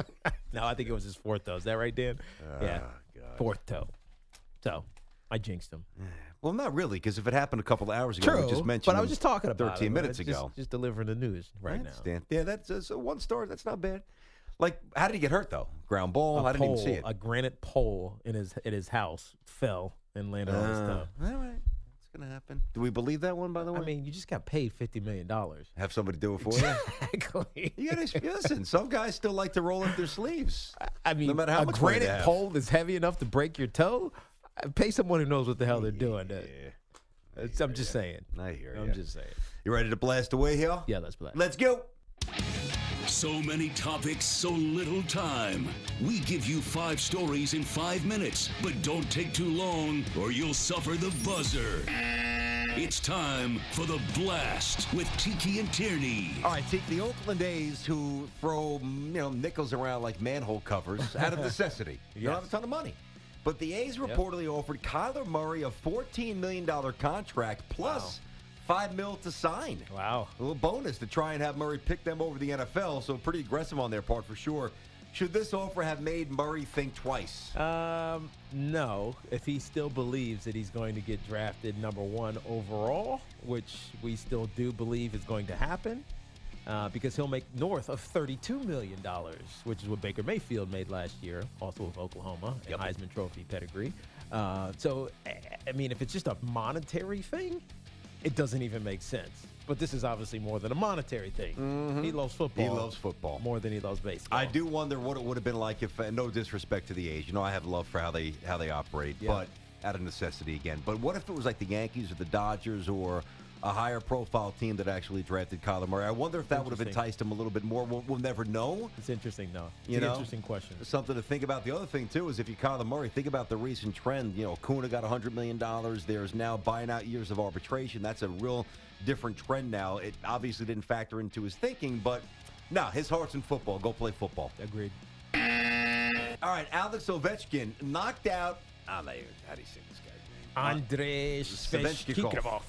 D: No, I think it was his fourth toe. Is that right, Dan? yeah, fourth toe. So I jinxed him.
C: Well, not really, because if it happened a couple of hours ago, we just mentioned
D: but I
C: him
D: was just talking about
C: thirteen
D: it.
C: minutes
D: Just-
C: ago.
D: Just delivering the news right
C: I
D: now.
C: understand. Yeah, that's uh, so one start. That's not bad. Like, how did he get hurt though? Ground ball.
D: A
C: I didn't
D: pole,
C: even see it.
D: A granite pole in his in his house fell and landed on his
C: Uh,
D: toe.
C: all right, it's gonna happen. Do we believe that one? By the way,
D: I mean, you just got paid fifty million dollars.
C: have somebody do it for you.
D: Exactly.
C: You gotta listen. Some guys still like to roll up their sleeves.
D: I mean,
C: No matter how
D: a
C: much money they
D: granite
C: have.
D: pole that's heavy enough to break your toe. uh, Pay someone who knows what the hell they're doing. That- It's- I'm just saying.
C: I hear
D: I'm
C: ya.
D: just saying.
C: You ready to blast away here?
D: Yeah, let's play.
C: Let's go.
G: So many topics, so little time. We give you five stories in five minutes, but don't take too long or you'll suffer the buzzer. It's time for the blast with Tiki and Tierney.
C: All right, take the Oakland A's who throw you know nickels around like manhole covers out of necessity. They don't have a ton of money. But the A's reportedly offered Kyler Murray a fourteen million dollars contract plus five mil to sign.
D: Wow.
C: A little bonus to try and have Murray pick them over the N F L, so pretty aggressive on their part for sure. Should this offer have made Murray think twice?
D: Um, no, if he still believes that he's going to get drafted number one overall, which we still do believe is going to happen, uh, because he'll make north of thirty-two million dollars, which is what Baker Mayfield made last year, also with Oklahoma, and
C: Yep.
D: Heisman Trophy pedigree. Uh, so, I- I mean, if it's just a monetary thing, it doesn't even make sense. But this is obviously more than a monetary thing. Mm-hmm. He loves football.
C: He loves football
D: more than he loves baseball.
C: I do wonder what it would have been like if, uh, no disrespect to the A's, you know, I have love for how they how they operate,
D: Yeah.
C: but out of necessity again. But what if it was like the Yankees or the Dodgers or a higher profile team that actually drafted Kyler Murray? I wonder if that would have
D: Interesting.
C: enticed him a little bit more. We'll, we'll never know.
D: It's interesting, though. It's
C: You
D: an
C: know?
D: interesting question.
C: Something to think about. The other thing, too, is if you're Kyler Murray, think about the recent trend. You know, Kuna got one hundred million dollars. There's now buying out years of arbitration. That's a real different trend now. It obviously didn't factor into his thinking, but no, his heart's in football. Go play football.
D: Agreed.
C: All right, Alex Ovechkin knocked out. I don't know, how do you say this guy's name?
D: Andrei
C: Svechnikov.
D: Svechnikov.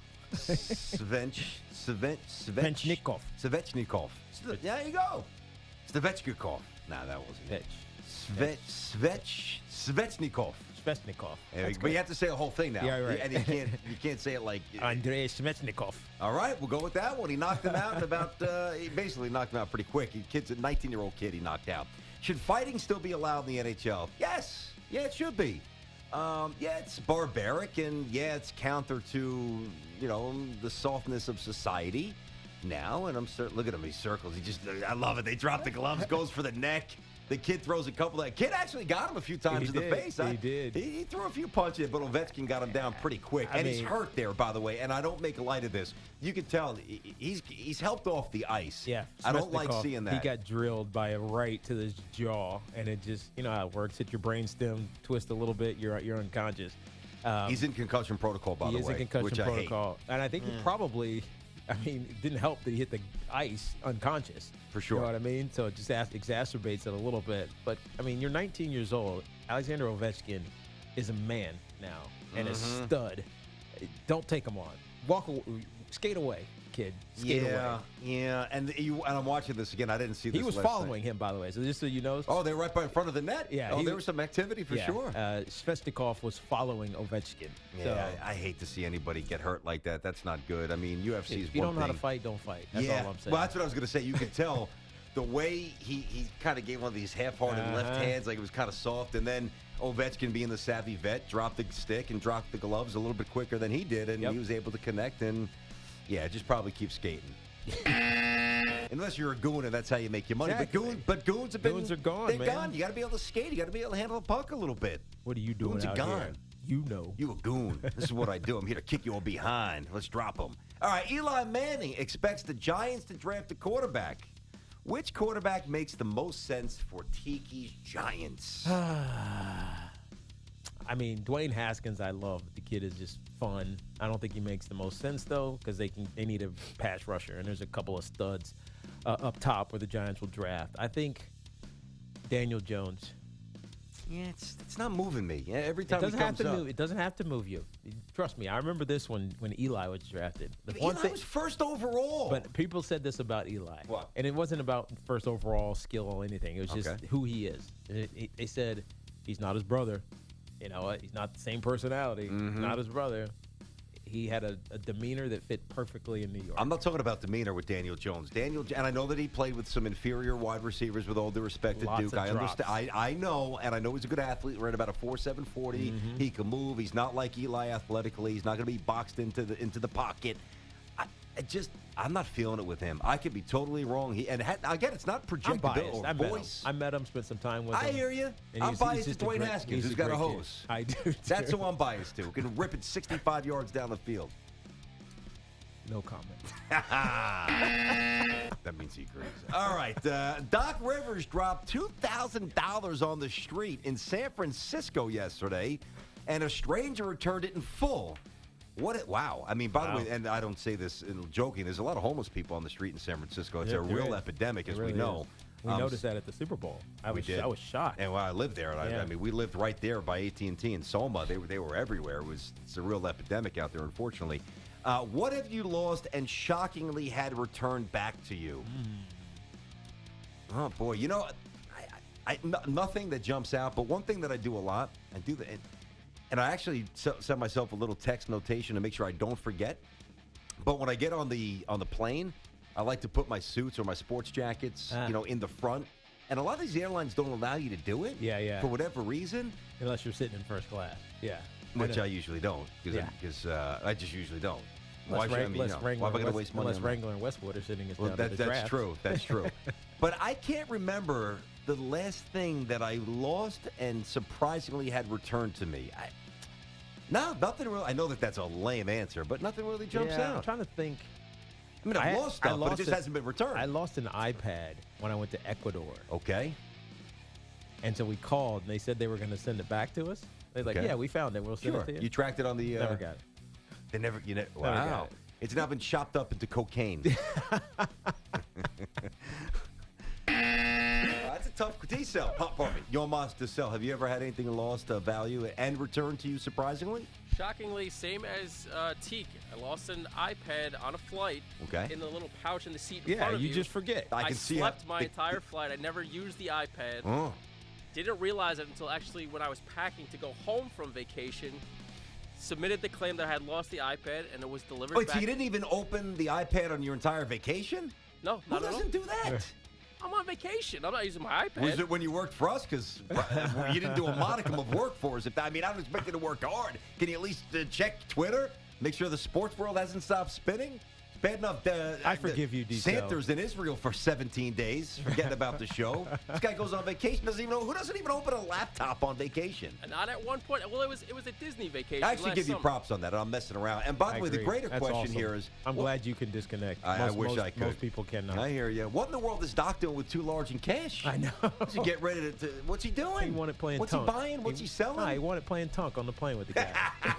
C: Svench, Sven, Svech,
D: Svechnikov.
C: Svechnikov. There you go. Svechnikov. No, that wasn't it.
D: Svech.
C: Svech, Svech, Svechnikov.
D: Svechnikov.
C: There
D: That's
C: you- but
D: good.
C: you have to say the whole thing now.
D: Yeah, right.
C: And you can't you can't say it like.
D: Andrei Svechnikov.
C: All right, we'll go with that one. He knocked him out in about. Uh, he basically knocked him out pretty quick. He kid's a nineteen-year-old kid. He knocked out. Should fighting still be allowed in the N H L? Yes. Yeah, it should be. Um, yeah, it's barbaric, and yeah, it's counter to, you know, the softness of society now. And I'm certain, look at him, he circles. He just, I love it. They drop the gloves, goes for the neck. The kid throws a couple. That kid actually got him a few times
D: He
C: in
D: did.
C: the face.
D: He
C: I-
D: did.
C: He, he threw a few punches, but Ovechkin got him down pretty quick.
D: I
C: and he's
D: mean-
C: hurt there, by the way. And I don't make light of this. You can tell he- he's he's helped off the ice.
D: Yeah.
C: I don't like
D: Svechnikov,
C: seeing that.
D: He got drilled by a right to the jaw, and it just, you know how it works. Hit your brainstem, twist a little bit, you're you're unconscious. Um,
C: He's in concussion protocol, by
D: he
C: the
D: is
C: way,
D: in concussion
C: which I hate.
D: protocol. And I think he probably, I mean, it didn't help that he hit the ice unconscious.
C: For sure.
D: You know what I mean? So it just as- exacerbates it a little bit. But, I mean, you're nineteen years old. Alexander Ovechkin is a man now and a
C: Mm-hmm.
D: stud. Don't take him on. Walk away. Skate away, kid. Skate
C: yeah,
D: away.
C: yeah. And you and I'm watching this again. I didn't see this.
D: He was
C: last
D: following
C: night.
D: him, by the way. So just so you know.
C: Oh, they're right by in front of the net.
D: Yeah,
C: Oh,
D: he-
C: there was some activity for
D: yeah,
C: sure.
D: Uh, Svechnikov was following Ovechkin.
C: yeah,
D: so,
C: I, I hate to see anybody get hurt like that. That's not good. I mean, U F C is
D: if you
C: one
D: don't know how to
C: thing.
D: fight, don't fight. That's
C: yeah.
D: all I'm saying.
C: Well, that's what I was going to say. You could tell the way he, he kind of gave one of these half-hearted
D: Uh-huh.
C: left hands, like it was kind of soft, and then Ovechkin, being the savvy vet, dropped the stick and dropped the gloves a little bit quicker than he did, and
D: Yep.
C: he was able to connect. And yeah, just probably keep skating. Unless you're a goon and that's how you make your money.
D: Exactly.
C: But, goon, but goons have been
D: Goons are gone,
C: They're
D: man.
C: gone. You got to be able to skate. You got to be able to handle the puck a little bit.
D: What are you doing
C: Goons are
D: out
C: gone.
D: here? You know.
C: You a goon. This is what I do. I'm here to kick you all behind. Let's drop them. All right, Eli Manning expects the Giants to draft a quarterback. Which quarterback makes the most sense for Tiki's Giants?
D: I mean, Dwayne Haskins, I love. The kid is just fun. I don't think he makes the most sense though, because they can they need a pass rusher, and there's a couple of studs uh, up top where the Giants will draft. I think Daniel Jones.
C: Yeah, it's it's not moving me. Yeah, every
D: It
C: time
D: doesn't
C: he
D: have
C: comes
D: to
C: up.
D: move. It doesn't have to move you. Trust me. I remember this when when Eli was drafted. The
C: But
D: one
C: Eli
D: thing,
C: was first overall.
D: but people said this about Eli.
C: What?
D: And it wasn't about first overall skill or anything. It was just
C: Okay.
D: who he is. It- it- they said he's not his brother. You know, he's not the same personality.
C: Mm-hmm.
D: He's not his brother. He had a, a demeanor that fit perfectly in New York.
C: I'm not talking about demeanor with Daniel Jones. Daniel, and I know that he played with some inferior wide receivers. With all due respect to
D: Lots
C: Duke,
D: of
C: I
D: drops.
C: understand. I, I know, and I know he's a good athlete. Ran about a four seven forty.
D: Mm-hmm.
C: He can move. He's not like Eli athletically. He's not going to be boxed into the into the pocket. I, I just, I'm not feeling it with him. I could be totally wrong. He and had, again, it's not
D: I'm
C: projectability
D: biased.
C: or
D: I met him.
C: voice.
D: I met him. Spent some time with him.
C: I hear you.
D: And
C: I'm
D: he's-
C: biased
D: he's
C: to
D: just a
C: Dwayne
D: great-
C: Haskins,
D: he's
C: who's
D: a
C: got a
D: great kid.
C: hose.
D: I do.
C: That's
D: too.
C: who I'm biased to. Who can rip it sixty-five yards down the field.
D: No comment.
C: That means he agrees. All right. Uh, Doc Rivers dropped two thousand dollars on the street in San Francisco yesterday, and a stranger returned it in full. What? It, wow. I mean, by
D: Wow.
C: the way, and I don't say this in joking, there's a lot of homeless people on the street in San Francisco. It's
D: Yeah,
C: a
D: there
C: real
D: is.
C: epidemic,
D: It
C: as
D: really
C: we know.
D: is. We
C: Um,
D: noticed that at the Super Bowl. I
C: we
D: was
C: did.
D: I was shocked.
C: And when I lived there, and I,
D: Yeah.
C: I mean, we lived right there by A T and T in Soma. They were they were everywhere. It was it's a real epidemic out there, unfortunately. Uh, what have you lost and shockingly had returned back to you? Oh boy, you know, I, I, I, no- nothing that jumps out. But one thing that I do a lot, I do that, and, and I actually se- send myself a little text notation to make sure I don't forget. But when I get on the on the plane, I like to put my suits or my sports jackets,
D: Ah.
C: you know, in the front. And a lot of these airlines don't allow you to do it.
D: Yeah, yeah.
C: For whatever reason,
D: Unless you're sitting in first class. Yeah.
C: which
D: know.
C: I usually don't, because
D: Yeah.
C: because uh, I just usually don't. Why
D: Unless,
C: should- I
D: Wrang-
C: mean,
D: unless
C: you know, why am I
D: Wrangler,
C: gonna
D: West-
C: waste money
D: unless
C: on that?
D: Wrangler and Westwood are sitting us
C: Well,
D: down
C: that,
D: at the
C: that's
D: draft.
C: true. That's true. But I can't remember the last thing that I lost and surprisingly had returned to me. I, no, nothing really. I know that that's a lame answer, but nothing really jumps
D: Yeah, I'm
C: out.
D: trying to think.
C: I mean, I've
D: I-
C: lost
D: I
C: stuff, but
D: lost
C: it just
D: it-
C: hasn't been returned.
D: I lost an iPad when I went to Ecuador.
C: Okay.
D: And so we called, and they said they were going to send it back to us. They're like,
C: Okay.
D: yeah, we found it. We'll send
C: Sure.
D: it to you.
C: You tracked it on the. Uh,
D: Never got it.
C: They never. You know.
D: Never
C: Wow.
D: got it.
C: It's now been chopped up into cocaine. Uh, that's a tough D-cell. Pop for me. Yomas DeCell, have you ever had anything lost uh, value and returned to you surprisingly?
I: Shockingly, same as uh, Teak. I lost an iPad on a flight
C: Okay.
I: in the little pouch in the seat in
D: Yeah,
I: front of
D: you
I: you.
D: just forget.
C: I
I: I,
C: can see
I: slept
C: how-
I: my
C: the-
I: entire flight. I never used the iPad.
C: Oh.
I: Didn't realize it until actually when I was packing to go home from vacation. Submitted the claim that I had lost the iPad, and it was delivered
C: Wait,
I: back.
C: so you didn't even open the iPad on your entire vacation?
I: No,
C: Who
I: not at all.
C: doesn't do that?
I: I'm on vacation. I'm not using my iPad.
C: Was it when you worked for us? Because you didn't do a modicum of work for us. If I mean, I don't expect you to work hard. Can you at least uh, check Twitter? Make sure the sports world hasn't stopped spinning? Bad enough. Uh,
D: I forgive you, D-Cell.
C: Santer's in Israel for seventeen days, forgetting about the show. This guy goes on vacation. Doesn't even know who doesn't even open a laptop on vacation.
I: And not at one point. Well, it was it was a Disney vacation.
C: I actually
I: last
C: give you
I: summer.
C: props on that. I'm messing around. And by the
D: I
C: way, the
D: agree.
C: greater
D: That's
C: question
D: awesome.
C: here is,
D: I'm
C: what-
D: glad you can disconnect.
C: I, I
D: most,
C: wish
D: most,
C: I could.
D: Most people cannot.
C: I hear you. What in the world is Doc doing with too large in cash?
D: I know.
C: He should get ready to, to. What's he doing?
D: He wanted playing
C: What's
D: Tunk.
C: he buying? What's he, selling?
D: Nah, he wanted playing Tunk on the plane with the guy.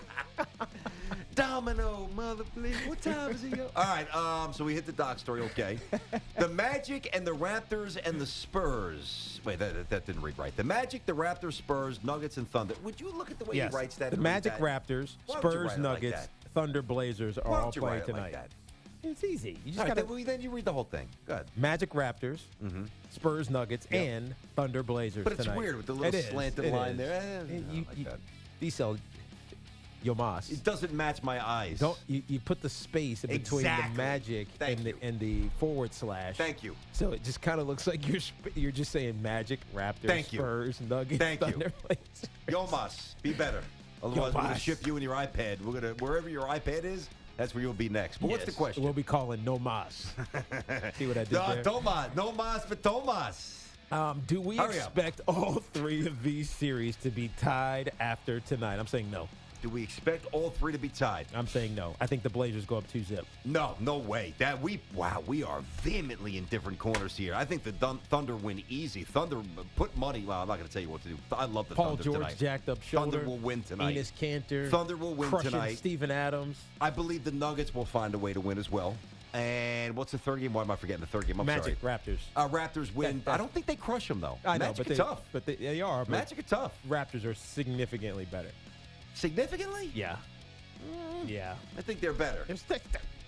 C: Domino, mother, please. What time is it? Yo? All right. Um. So we hit the Doc story. Okay. The Magic and the Raptors and the Spurs. Wait, that, that, that didn't read right. The Magic, the Raptors, Spurs, Nuggets, and Thunder. Would you look at the way
D: yes.
C: he writes that?
D: The
C: and read
D: Magic,
C: that?
D: Raptors,
C: Why would you
D: Spurs,
C: write it like
D: Nuggets,
C: that?
D: Thunder, Blazers are
C: Why
D: all
C: would you
D: playing
C: write it
D: tonight.
C: like that?
D: It's easy. You just
C: All right,
D: gotta
C: then, well, then you read the whole thing. Good.
D: Magic, Raptors, Spurs, Nuggets,
C: Yep.
D: and Thunder, Blazers.
C: But it's
D: tonight.
C: weird with the little
D: It is.
C: slanted
D: It
C: line
D: is.
C: there. Eh,
D: You-
C: I
D: you-
C: like
D: you-
C: that.
D: D-Cell, Yomas.
C: It doesn't match my eyes.
D: Don't you, you put the space in between
C: Exactly.
D: the Magic
C: Thank
D: and the
C: you.
D: and the forward slash.
C: Thank you.
D: So it just kind of looks like you're sp- you're just saying Magic, Raptors,
C: Thank you.
D: Spurs, Nuggets,
C: Thank you.
D: Thunder, Blazers.
C: Yomas, be better. Otherwise, we're going to
D: Yomas.
C: ship you and your iPad. We're gonna wherever your iPad is. That's where you'll be next. But what's the
D: Yes.
C: question?
D: We'll be calling No Mas. See what I did
C: no,
D: there?
C: Tomas, no mas for Tomas.
D: Um, do we
C: Hurry up.
D: expect all three of these series to be tied after tonight? I'm saying no.
C: Do we expect all three to be tied?
D: I'm saying no. I think the Blazers go up two zip.
C: No, no way. That we wow, we are vehemently in different corners here. I think the Thun- Thunder win easy. Thunder put money. Well, I'm not going to tell you what to do. I love the
D: Paul
C: Thunder
D: George
C: tonight.
D: jacked up shoulder.
C: Thunder will win tonight.
D: Enes Kanter.
C: Thunder will win
D: crushing
C: tonight.
D: Steven Adams.
C: I believe the Nuggets will find a way to win as well. And what's the third game? Why am I forgetting the third game? I'm
D: Magic,
C: sorry.
D: Raptors.
C: Uh, Raptors win.
D: That- that-
C: I don't think they crush them though.
D: I know,
C: Magic
D: but
C: are
D: they,
C: tough.
D: But they, they are. But
C: Magic are tough.
D: Raptors are significantly better.
C: Significantly?
D: Yeah. Yeah.
C: I think they're better.
D: It's thick.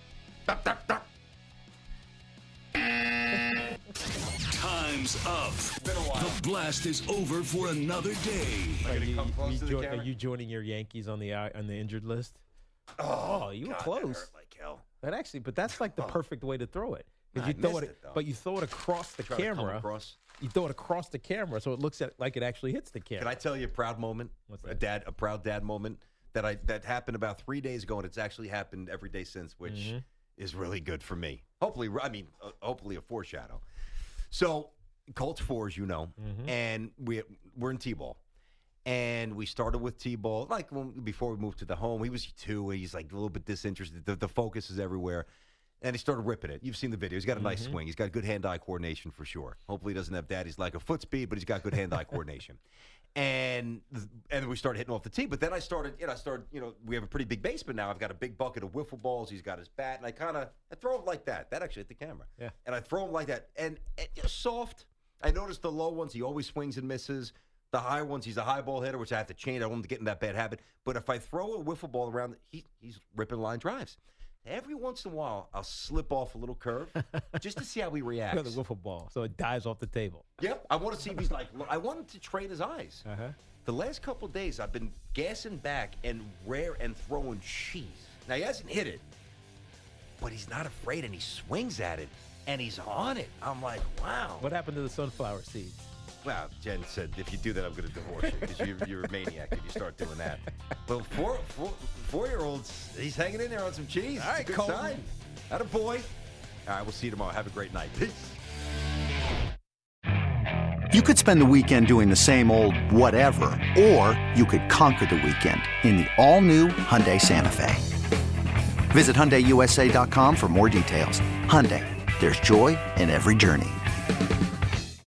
G: Time's up. The blast is over for another day.
D: Are you,
C: come close
D: you
C: to the
D: join-
C: camera?
D: are you joining your Yankees on the uh, on the injured list? Oh, you were
C: God, that
D: close.
C: hurt like hell.
D: That actually, but that's like the perfect way to throw it. Because
C: I
D: you throw
C: missed
D: it,
C: it, though.
D: but you throw it across the
C: Try to come
D: camera.
C: across.
D: You throw it across the camera, so it looks at like it actually hits the camera.
C: Can I tell you a proud moment?
D: What's
C: A
D: that?
C: dad, a proud dad moment that I that happened about three days ago, and it's actually happened every day since, which
D: Mm-hmm.
C: is really good for me. Hopefully, I mean, uh, hopefully a foreshadow. So, Colts four, as you know,
D: Mm-hmm.
C: and we we're in T-ball. And we started with T-ball, like when, before we moved to the home. He was two. He's like a little bit disinterested. The, the focus is everywhere. And he started ripping it. You've seen the video. He's got a nice swing. He's got good hand-eye coordination for sure. Hopefully he doesn't have daddy's like a foot speed, but he's got good hand-eye coordination. And and we started hitting off the tee. But then I started, you know, I started, you know, we have a pretty big basement now. I've got a big bucket of wiffle balls. He's got his bat. And I kind of, I throw him like that. That actually hit the camera.
D: Yeah.
C: And I throw him like that. And, and just soft. I noticed the low ones, he always swings and misses. The high ones, he's a high ball hitter, which I have to change. I don't want him to get in that bad habit. But if I throw a wiffle ball around, he, he's ripping line drives. Every once in a while, I'll slip off a little curve just to see how he reacts.
D: the wiffle ball, so it dives off the table.
C: Yep. I want to see if he's like, I want him to train his eyes.
D: Uh-huh.
C: The last couple of days, I've been gassing back and rare and throwing cheese. Now, he hasn't hit it, but he's not afraid, and he swings at it, and he's on it. I'm like, wow.
D: What happened to the sunflower seeds?
C: Well, Jen said, if you do that, I'm going to divorce you because you're, you're a maniac if you start doing that. But four, four, four-year-olds, he's hanging in there on some cheese.
D: All right,
C: it's a good
D: Colton.
C: sign. Atta boy. All right, we'll see you tomorrow. Have a great night. Peace.
J: You could spend the weekend doing the same old whatever, or you could conquer the weekend in the all-new Hyundai Santa Fe. Visit Hyundai U S A dot com for more details. Hyundai, there's joy in every journey.